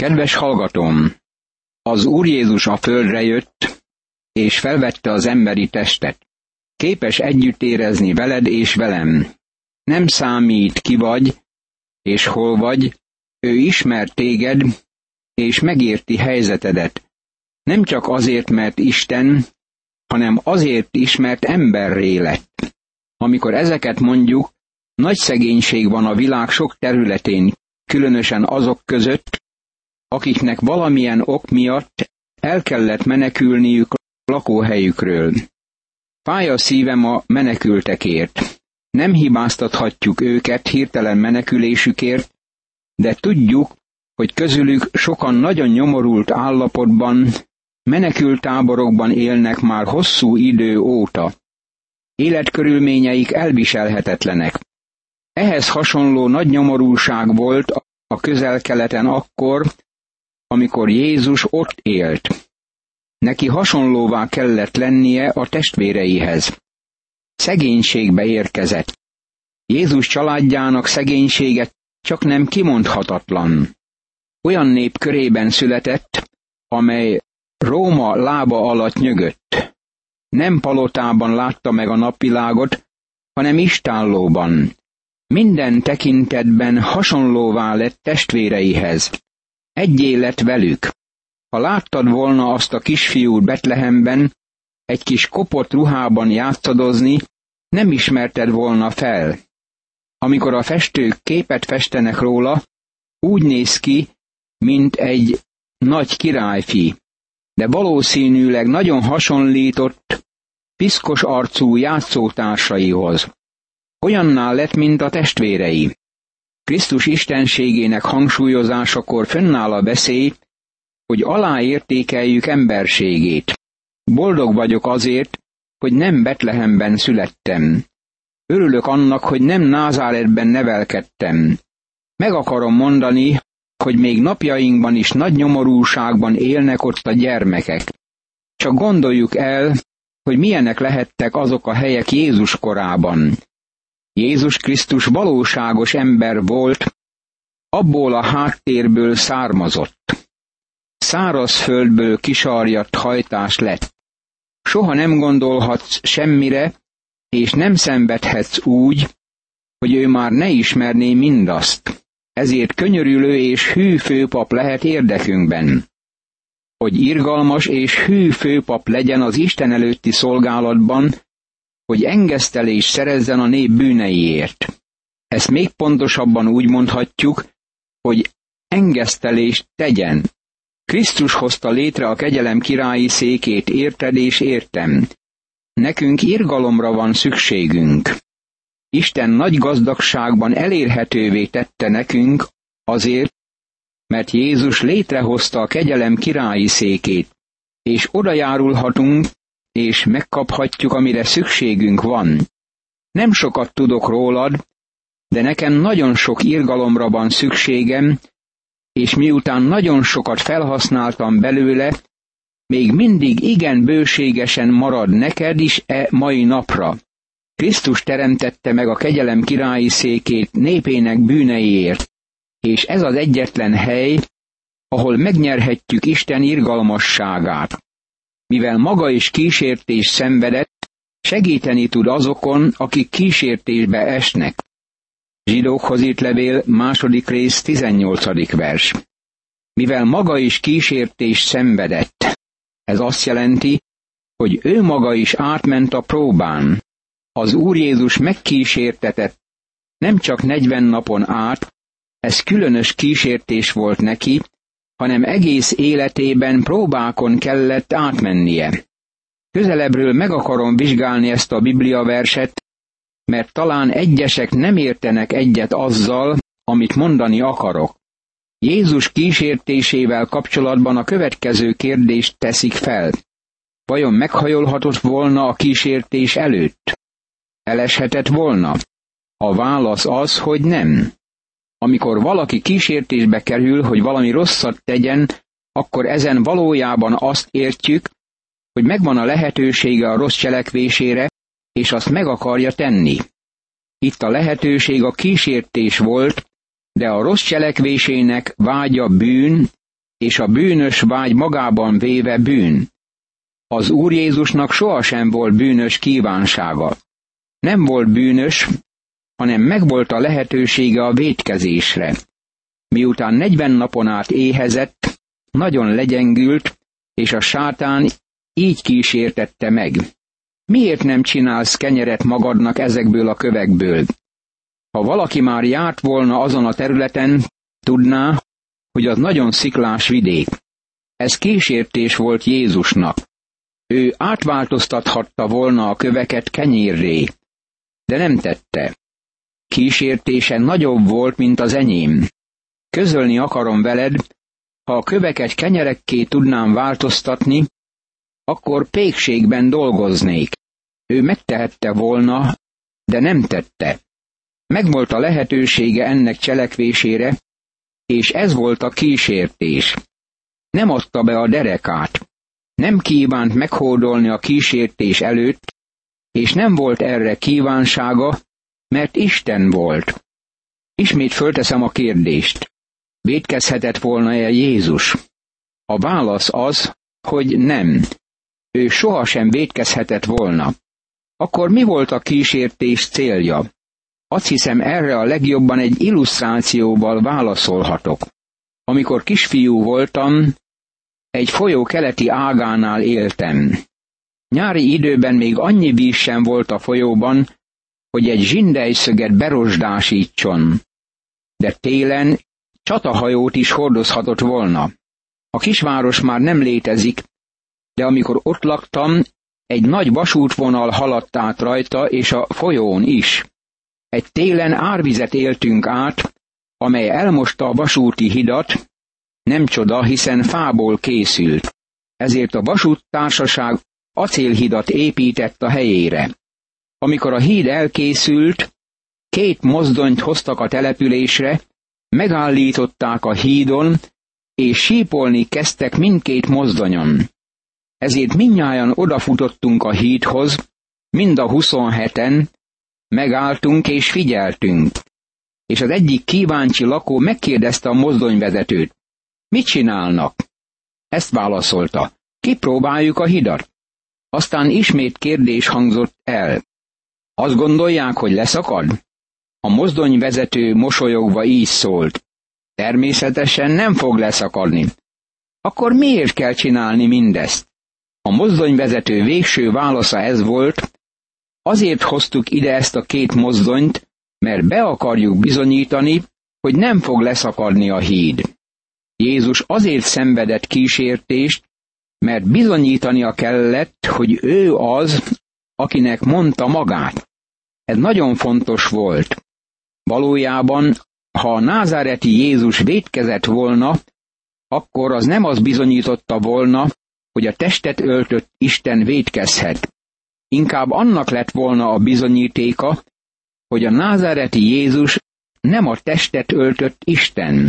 Kedves hallgatóm! Az Úr Jézus a földre jött, és felvette az emberi testet. Képes együtt érezni veled és velem. Nem számít, ki vagy, és hol vagy, ő ismer téged, és megérti helyzetedet. Nem csak azért, mert Isten, hanem azért is, mert emberré lett. Amikor ezeket mondjuk, nagy szegénység van a világ sok területén, különösen azok között, akiknek valamilyen ok miatt el kellett menekülniük lakóhelyükről. Fáj a szívem a menekültekért. Nem hibáztathatjuk őket hirtelen menekülésükért, de tudjuk, hogy közülük sokan nagyon nyomorult állapotban, menekülttáborokban élnek már hosszú idő óta. Életkörülményeik elviselhetetlenek. Ehhez hasonló nagy nyomorúság volt a Közel-Keleten akkor, amikor Jézus ott élt. Neki hasonlóvá kellett lennie a testvéreihez. Szegénységbe érkezett. Jézus családjának szegénysége csak nem kimondhatatlan. Olyan nép körében született, amely Róma lába alatt nyögött. Nem palotában látta meg a napvilágot, hanem istállóban. Minden tekintetben hasonlóvá lett testvéreihez. Egyé lett velük. Ha láttad volna azt a kisfiút Betlehemben, egy kis kopott ruhában játszadozni, nem ismerted volna fel. Amikor a festők képet festenek róla, úgy néz ki, mint egy nagy királyfi, de valószínűleg nagyon hasonlított piszkos arcú játszótársaihoz. Olyanná lett, mint a testvérei. Krisztus istenségének hangsúlyozásakor fönnáll a veszély, hogy aláértékeljük emberségét. Boldog vagyok azért, hogy nem Betlehemben születtem. Örülök annak, hogy nem Názáretben nevelkedtem. Meg akarom mondani, hogy még napjainkban is nagy nyomorúságban élnek ott a gyermekek. Csak gondoljuk el, hogy milyenek lehettek azok a helyek Jézus korában. Jézus Krisztus valóságos ember volt, abból a háttérből származott. Szárazföldből kisarjadt hajtás lett. Soha nem gondolhatsz semmire, és nem szenvedhetsz úgy, hogy ő már ne ismerné mindazt. Ezért könyörülő és hű főpap lehet érdekünkben. Hogy irgalmas és hű főpap legyen az Isten előtti szolgálatban, hogy engesztelést szerezzen a nép bűneiért. Ezt még pontosabban úgy mondhatjuk, hogy engesztelést tegyen. Krisztus hozta létre a kegyelem királyi székét, érted és értem. Nekünk irgalomra van szükségünk. Isten nagy gazdagságban elérhetővé tette nekünk azért, mert Jézus létrehozta a kegyelem királyi székét, és oda járulhatunk, és megkaphatjuk, amire szükségünk van. Nem sokat tudok rólad, de nekem nagyon sok irgalomra van szükségem, és miután nagyon sokat felhasználtam belőle, még mindig igen bőségesen marad neked is mai napra. Krisztus teremtette meg a kegyelem királyi székét népének bűneiért, és ez az egyetlen hely, ahol megnyerhetjük Isten irgalmasságát. Mivel maga is kísértést szenvedett, segíteni tud azokon, akik kísértésbe esnek. Zsidókhoz írt levél, 2. rész, 18. vers. Mivel maga is kísértést szenvedett, ez azt jelenti, hogy ő maga is átment a próbán. Az Úr Jézus megkísértetett nem csak 40 napon át, ez különös kísértés volt neki, hanem egész életében próbákon kellett átmennie. Közelebbről meg akarom vizsgálni ezt a bibliaverset, mert talán egyesek nem értenek egyet azzal, amit mondani akarok. Jézus kísértésével kapcsolatban a következő kérdést teszik fel. Vajon meghajolhatott volna a kísértés előtt? Eleshetett volna? A válasz az, hogy nem. Amikor valaki kísértésbe kerül, hogy valami rosszat tegyen, akkor ezen valójában azt értjük, hogy megvan a lehetősége a rossz cselekvésére, és azt meg akarja tenni. Itt a lehetőség a kísértés volt, de a rossz cselekvésének vágya bűn, és a bűnös vágy magában véve bűn. Az Úr Jézusnak sohasem volt bűnös kívánsága. Nem volt bűnös, hanem megvolt a lehetősége a vétkezésre. Miután 40 napon át éhezett, nagyon legyengült, és a sátán így kísértette meg. Miért nem csinálsz kenyeret magadnak ezekből a kövekből? Ha valaki már járt volna azon a területen, tudná, hogy az nagyon sziklás vidék. Ez kísértés volt Jézusnak. Ő átváltoztathatta volna a köveket kenyérré, de nem tette. Kísértése nagyobb volt, mint az enyém. Közölni akarom veled, ha a köveket kenyerekké tudnám változtatni, akkor pékségben dolgoznék. Ő megtehette volna, de nem tette. Megvolt a lehetősége ennek cselekvésére, és ez volt a kísértés. Nem adta be a derekát, nem kívánt meghódolni a kísértés előtt, és nem volt erre kívánsága, mert Isten volt. Ismét fölteszem a kérdést. Vétkezhetett volna-e Jézus? A válasz az, hogy nem. Ő sohasem vétkezhetett volna. Akkor mi volt a kísértés célja? Azt hiszem, erre a legjobban egy illusztrációval válaszolhatok. Amikor kisfiú voltam, egy folyó keleti ágánál éltem. Nyári időben még annyi víz sem volt a folyóban, hogy egy zsindelyszöget berosdásítson. De télen csatahajót is hordozhatott volna. A kisváros már nem létezik, de amikor ott laktam, egy nagy vasútvonal haladt át rajta, és a folyón is. Egy télen árvizet éltünk át, amely elmosta a vasúti hidat, nem csoda, hiszen fából készült. Ezért a vasúttársaság acélhidat épített a helyére. Amikor a híd elkészült, 2 mozdonyt hoztak a településre, megállították a hídon, és sípolni kezdtek mindkét mozdonyon. Ezért mindnyájan odafutottunk a hídhoz, mind a 27-en, megálltunk és figyeltünk. És az egyik kíváncsi lakó megkérdezte a mozdonyvezetőt: mit csinálnak? Ezt válaszolta: kipróbáljuk a hidat. Aztán ismét kérdés hangzott el: azt gondolják, hogy leszakad? A mozdonyvezető mosolyogva így szólt: természetesen nem fog leszakadni. Akkor miért kell csinálni mindezt? A mozdonyvezető végső válasza ez volt: azért hoztuk ide ezt a 2 mozdonyt, mert be akarjuk bizonyítani, hogy nem fog leszakadni a híd. Jézus azért szenvedett kísértést, mert bizonyítania kellett, hogy ő az, akinek mondta magát. Ez nagyon fontos volt. Valójában, ha a názáreti Jézus vétkezett volna, akkor az nem az bizonyította volna, hogy a testet öltött Isten vétkezhet. Inkább annak lett volna a bizonyítéka, hogy a názáreti Jézus nem a testet öltött Isten.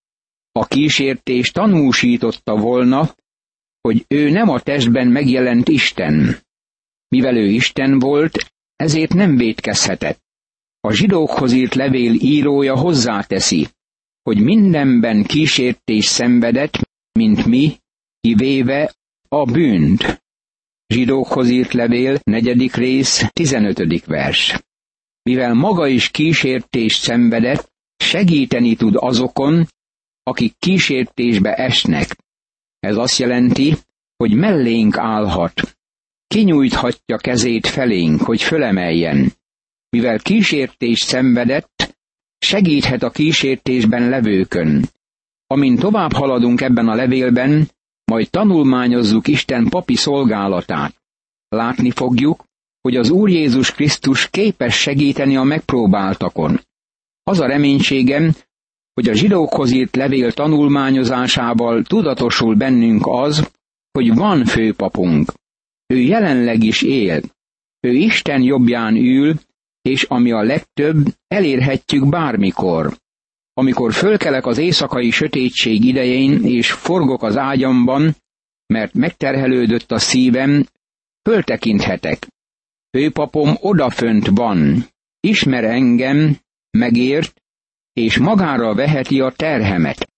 A kísértés tanúsította volna, hogy ő nem a testben megjelent Isten. Mivel ő Isten volt, ezért nem vétkezhetett. A zsidókhoz írt levél írója hozzáteszi, hogy mindenben kísértés szenvedett, mint mi, kivéve a bűnt. Zsidókhoz írt levél, 4. rész, 15. vers. Mivel maga is kísértést szenvedett, segíteni tud azokon, akik kísértésbe esnek. Ez azt jelenti, hogy mellénk állhat. Kinyújthatja kezét felénk, hogy fölemeljen. Mivel kísértést szenvedett, segíthet a kísértésben levőkön. Amint tovább haladunk ebben a levélben, majd tanulmányozzuk Isten papi szolgálatát. Látni fogjuk, hogy az Úr Jézus Krisztus képes segíteni a megpróbáltakon. Az a reménységem, hogy a zsidókhoz írt levél tanulmányozásával tudatosul bennünk az, hogy van főpapunk. Ő jelenleg is él. Ő Isten jobbján ül, és ami a legtöbb, elérhetjük bármikor. Amikor fölkelek az éjszakai sötétség idején, és forgok az ágyamban, mert megterhelődött a szívem, föltekinthetek. Főpapom odafönt van, ismer engem, megért, és magára veheti a terhemet.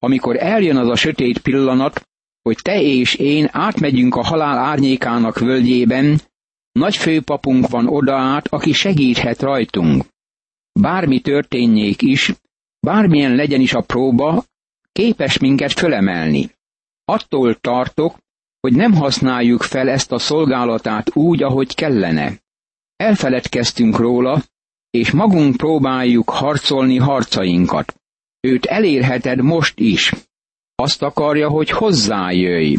amikor eljön az a sötét pillanat, hogy te és én átmegyünk a halál árnyékának völgyében, nagy főpapunk van odaát, aki segíthet rajtunk. Bármi történjék is, bármilyen legyen is a próba, képes minket fölemelni. Attól tartok, hogy nem használjuk fel ezt a szolgálatát úgy, ahogy kellene. Elfeledkeztünk róla, és magunk próbáljuk harcolni harcainkat. Őt elérheted most is. Azt akarja, hogy hozzájöjj.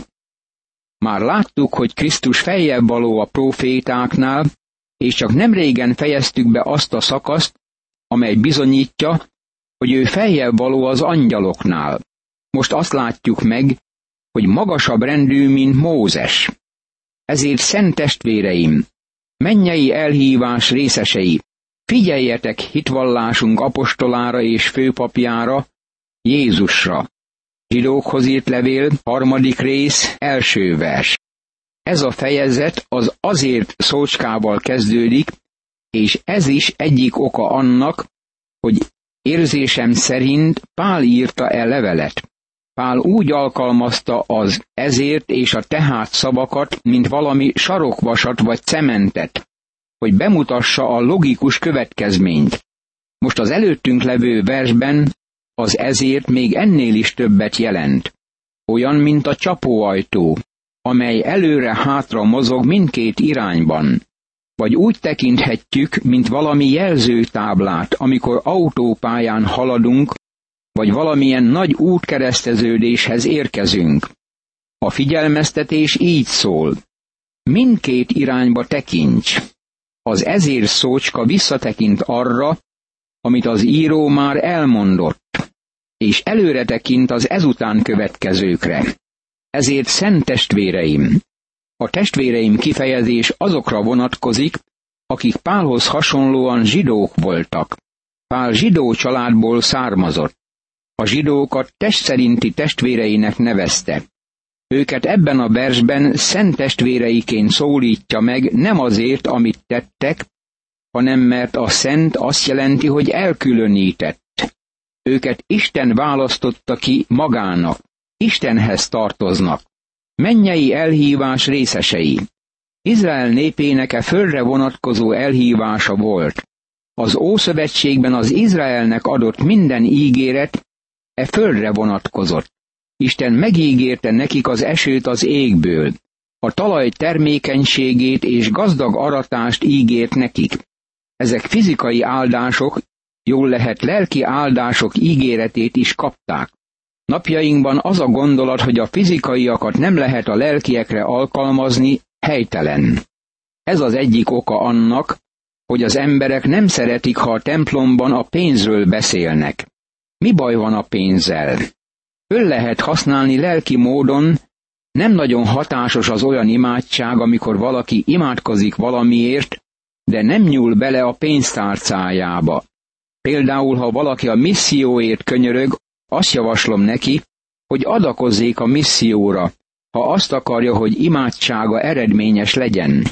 Már láttuk, hogy Krisztus feljebb való a prófétáknál, és csak nemrégen fejeztük be azt a szakaszt, amely bizonyítja, hogy ő feljebb való az angyaloknál. Most azt látjuk meg, hogy magasabb rendű, mint Mózes. Ezért, szent testvéreim, mennyei elhívás részesei, figyeljetek hitvallásunk apostolára és főpapjára, Jézusra. Zsidókhoz írt levél, 3. rész, 1. vers. Ez a fejezet az azért szócskával kezdődik, és ez is egyik oka annak, hogy érzésem szerint Pál írta el levelet. Pál úgy alkalmazta az ezért és a tehát szavakat, mint valami sarokvasat vagy cementet, hogy bemutassa a logikus következményt. Most az előttünk levő versben az ezért még ennél is többet jelent. Olyan, mint a csapóajtó, amely előre-hátra mozog mindkét irányban. Vagy úgy tekinthetjük, mint valami jelzőtáblát, amikor autópályán haladunk, vagy valamilyen nagy útkereszteződéshez érkezünk. A figyelmeztetés így szól. Mindkét irányba tekints. Az ezért szócska visszatekint arra, amit az író már elmondott, és előre tekint az ezután következőkre. Ezért, szent testvéreim, a testvéreim kifejezés azokra vonatkozik, akik Pálhoz hasonlóan zsidók voltak. Pál zsidó családból származott. A zsidókat test szerinti testvéreinek nevezte. Őket ebben a versben szent testvéreiként szólítja meg nem azért, amit tettek, hanem mert a szent azt jelenti, hogy elkülönített. Őket Isten választotta ki magának, Istenhez tartoznak. Mennyei elhívás részesei. Izrael népének e földre vonatkozó elhívása volt. Az Ószövetségben az Izraelnek adott minden ígéret e földre vonatkozott. Isten megígérte nekik az esőt az égből, a talaj termékenységét és gazdag aratást ígért nekik. Ezek fizikai áldások, jól lehet lelki áldások ígéretét is kapták. Napjainkban az a gondolat, hogy a fizikaiakat nem lehet a lelkiekre alkalmazni, helytelen. Ez az egyik oka annak, hogy az emberek nem szeretik, ha a templomban a pénzről beszélnek. Mi baj van a pénzzel? Föl lehet használni lelki módon, nem nagyon hatásos az olyan imádság, amikor valaki imádkozik valamiért, de nem nyúl bele a pénztárcájába. Például, ha valaki a misszióért könyörög, azt javaslom neki, hogy adakozzék a misszióra, ha azt akarja, hogy imádsága eredményes legyen.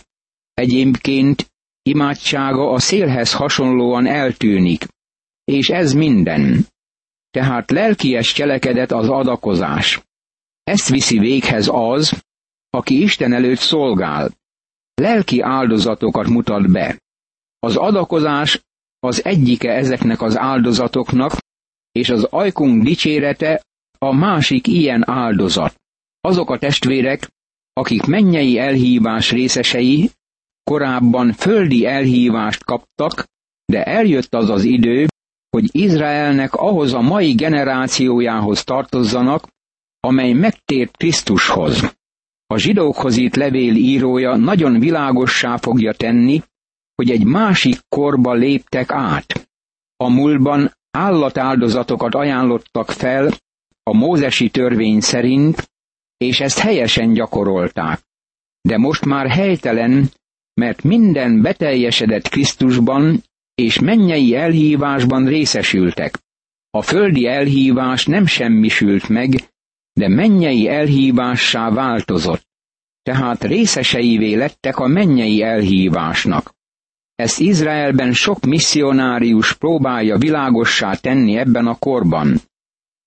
Egyébként imádsága a szélhez hasonlóan eltűnik, és ez minden. Tehát lelkies cselekedet az adakozás. Ezt viszi véghez az, aki Isten előtt szolgál. Lelki áldozatokat mutat be. Az adakozás az egyike ezeknek az áldozatoknak, és az ajkunk dicsérete a másik ilyen áldozat. Azok a testvérek, akik mennyei elhívás részesei, korábban földi elhívást kaptak, de eljött az az idő, hogy Izraelnek ahhoz a mai generációjához tartozzanak, amely megtért Krisztushoz. A zsidókhoz írt levél írója nagyon világossá fogja tenni, hogy egy másik korba léptek át. A múltban állatáldozatokat ajánlottak fel a mózesi törvény szerint, és ezt helyesen gyakorolták. De most már helytelen, mert minden beteljesedett Krisztusban, és mennyei elhívásban részesültek. A földi elhívás nem semmisült meg, de mennyei elhívássá változott. Tehát részeseivé lettek a mennyei elhívásnak. Ezt Izraelben sok misszionárius próbálja világossá tenni ebben a korban.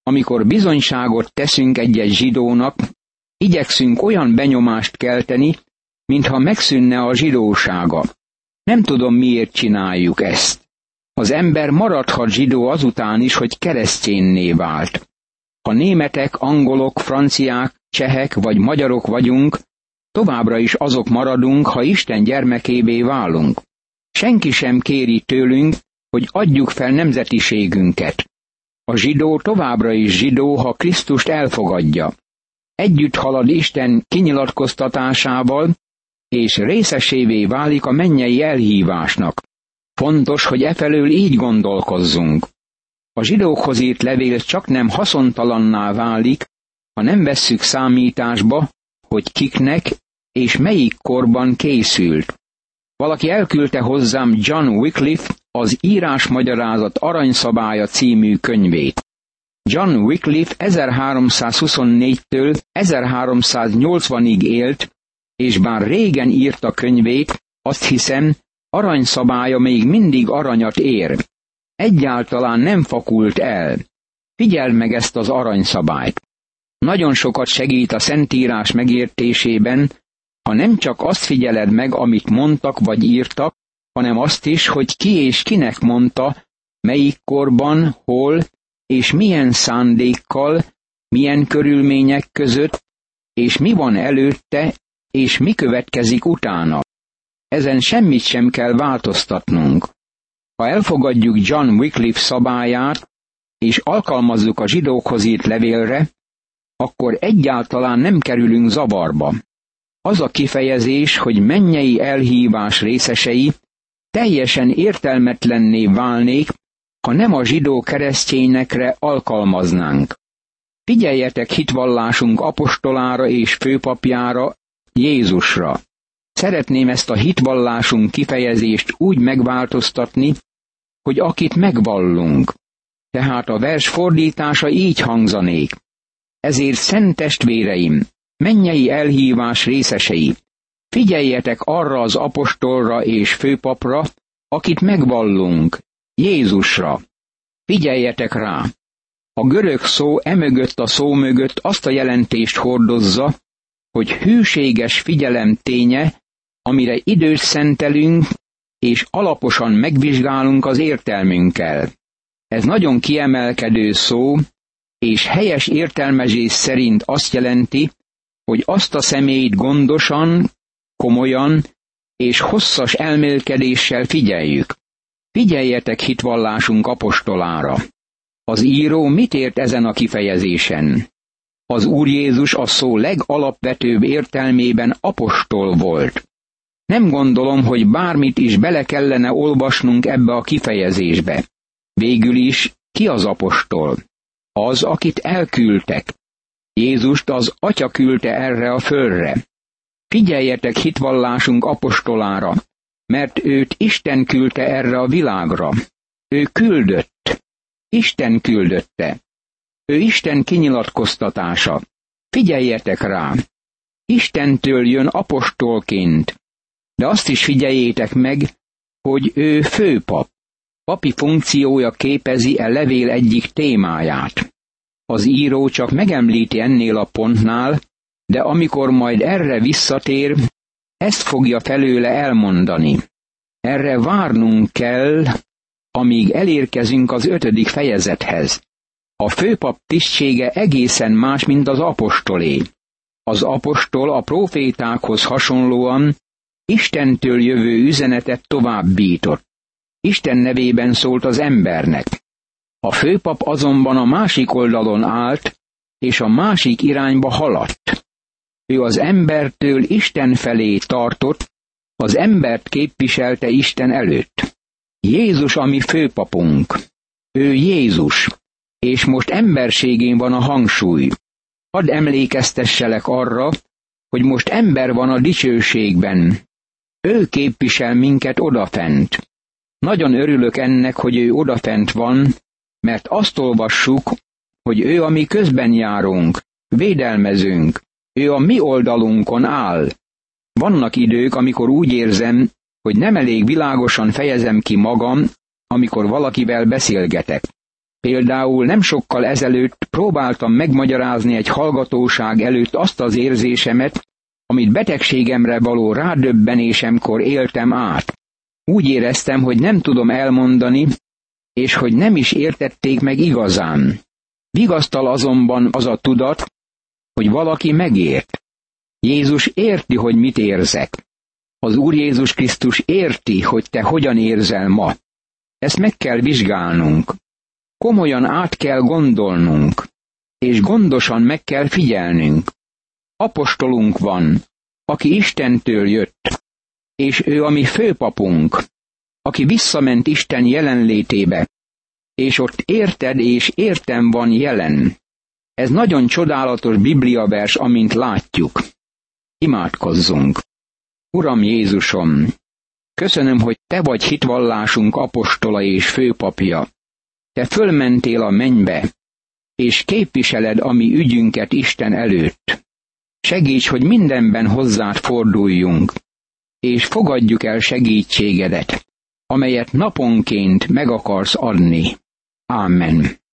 Amikor bizonyságot teszünk egy-egy zsidónak, igyekszünk olyan benyomást kelteni, mintha megszűnne a zsidósága. Nem tudom, miért csináljuk ezt. Az ember maradhat zsidó azután is, hogy keresztényné vált. Ha németek, angolok, franciák, csehek vagy magyarok vagyunk, továbbra is azok maradunk, ha Isten gyermekévé válunk. Senki sem kéri tőlünk, hogy adjuk fel nemzetiségünket. A zsidó továbbra is zsidó, ha Krisztust elfogadja. Együtt halad Isten kinyilatkoztatásával, és részesévé válik a mennyei elhívásnak. Fontos, hogy efelől így gondolkozzunk. A zsidókhoz írt levél csaknem haszontalanná válik, ha nem vesszük számításba, hogy kiknek és melyik korban készült. Valaki elküldte hozzám John Wycliffe az Írásmagyarázat aranyszabálya című könyvét. John Wycliffe 1324-től 1380-ig élt, és bár régen írta könyvét, azt hiszem, aranyszabálya még mindig aranyat ér. Egyáltalán nem fakult el. Figyeld meg ezt az aranyszabályt. Nagyon sokat segít a Szentírás megértésében, ha nem csak azt figyeled meg, amit mondtak vagy írtak, hanem azt is, hogy ki és kinek mondta, melyik korban, hol és milyen szándékkal, milyen körülmények között, és mi van előtte, és mi következik utána. Ezen semmit sem kell változtatnunk. Ha elfogadjuk John Wycliffe szabályát, és alkalmazzuk a zsidókhoz írt levélre, akkor egyáltalán nem kerülünk zavarba. Az a kifejezés, hogy mennyei elhívás részesei, teljesen értelmetlenné válnék, ha nem a zsidó keresztényekre alkalmaznánk. Figyeljetek hitvallásunk apostolára és főpapjára, Jézusra. Szeretném ezt a hitvallásunk kifejezést úgy megváltoztatni, hogy akit megvallunk. Tehát a vers fordítása így hangzanék. Ezért, szent testvéreim, mennyei elhívás részesei, figyeljetek arra az apostolra és főpapra, akit megvallunk, Jézusra. Figyeljetek rá! A görög szó emögött a szó mögött azt a jelentést hordozza, hogy hűséges figyelem ténye, amire időt szentelünk, és alaposan megvizsgálunk az értelmünkkel. Ez nagyon kiemelkedő szó, és helyes értelmezés szerint azt jelenti, hogy azt a személyt gondosan, komolyan és hosszas elmélkedéssel figyeljük. Figyeljetek hitvallásunk apostolára. Az író mit ért ezen a kifejezésen? Az Úr Jézus a szó legalapvetőbb értelmében apostol volt. Nem gondolom, hogy bármit is bele kellene olvasnunk ebbe a kifejezésbe. Végül is, ki az apostol? Az, akit elküldtek. Jézust az Atya küldte erre a földre. Figyeljetek hitvallásunk apostolára, mert őt Isten küldte erre a világra. Ő küldött. Isten küldötte. Ő Isten kinyilatkoztatása. Figyeljetek rá! Istentől jön apostolként. De azt is figyeljétek meg, hogy ő főpap. Papi funkciója képezi e levél egyik témáját. Az író csak megemlíti ennél a pontnál, de amikor majd erre visszatér, ezt fogja felőle elmondani. Erre várnunk kell, amíg elérkezünk az 5. fejezethez. A főpap tisztsége egészen más, mint az apostolé. Az apostol a prófétákhoz hasonlóan Istentől jövő üzenetet továbbított. Isten nevében szólt az embernek. A főpap azonban a másik oldalon állt, és a másik irányba haladt. Ő az embertől Isten felé tartott, az embert képviselte Isten előtt. Jézus a mi főpapunk. Ő Jézus, és most emberségén van a hangsúly. Hadd emlékeztesselek arra, hogy most ember van a dicsőségben. Ő képvisel minket odafent. Nagyon örülök ennek, hogy ő odafent van, mert azt olvassuk, hogy ő a mi közben járunk, védelmezünk, ő a mi oldalunkon áll. Vannak idők, amikor úgy érzem, hogy nem elég világosan fejezem ki magam, amikor valakivel beszélgetek. Például nem sokkal ezelőtt próbáltam megmagyarázni egy hallgatóság előtt azt az érzésemet, amit betegségemre való rádöbbenésemkor éltem át. Úgy éreztem, hogy nem tudom elmondani, és hogy nem is értették meg igazán. Vigasztal azonban az a tudat, hogy valaki megért. Jézus érti, hogy mit érzek. Az Úr Jézus Krisztus érti, hogy te hogyan érzel ma. Ezt meg kell vizsgálnunk. Komolyan át kell gondolnunk, és gondosan meg kell figyelnünk. Apostolunk van, aki Istentől jött, és ő a mi főpapunk, aki visszament Isten jelenlétébe, és ott érted és értem van jelen. Ez nagyon csodálatos bibliavers, amint látjuk. Imádkozzunk. Uram Jézusom, köszönöm, hogy te vagy hitvallásunk apostola és főpapja. Te fölmentél a mennybe, és képviseled a mi ügyünket Isten előtt. Segíts, hogy mindenben hozzád forduljunk, és fogadjuk el segítségedet, amelyet naponként meg akarsz adni. Ámen.